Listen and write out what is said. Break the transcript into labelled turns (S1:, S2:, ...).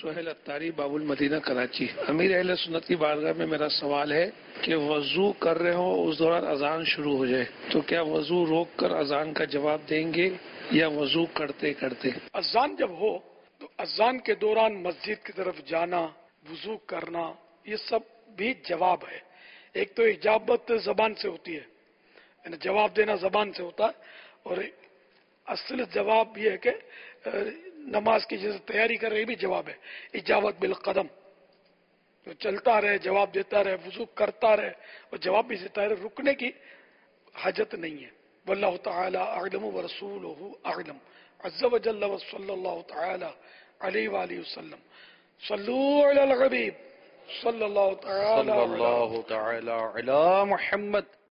S1: सुहेल अत्तारी, बाबुल मदीना, कराची। अमीर अहले सुन्नत की बारगाह में मेरा सवाल है कि वजू कर रहे हो, उस दौरान अजान शुरू हो जाए तो क्या वजू रोक कर अजान का जवाब देंगे या वजू करते करते?
S2: अजान जब हो तो अजान के दौरान मस्जिद की तरफ जाना, वजू करना, ये सब भी जवाब है। एक तो इजाबत जबान से होती है, यानी जवाब देना जबान से होता है, और असल जवाब ये है कि नमाज की जैसे तैयारी कर रही भी जवाब है। इजाबत बिल कदम, तो चलता रहे, जवाब देता रहे, वजू करता रहे और जवाब भी देता रहे, रुकने की हाजत नहीं है। वल्लाहु तआला अअलम व रसूलुहु अअलम। अज़्ज़ा व जल्ल व सल्लल्लाहु तआला अलैहि व आलिहि वसल्लम। सल्लू अलल हबीब सल्लल्लाहु तआला
S3: अला मुहम्मद।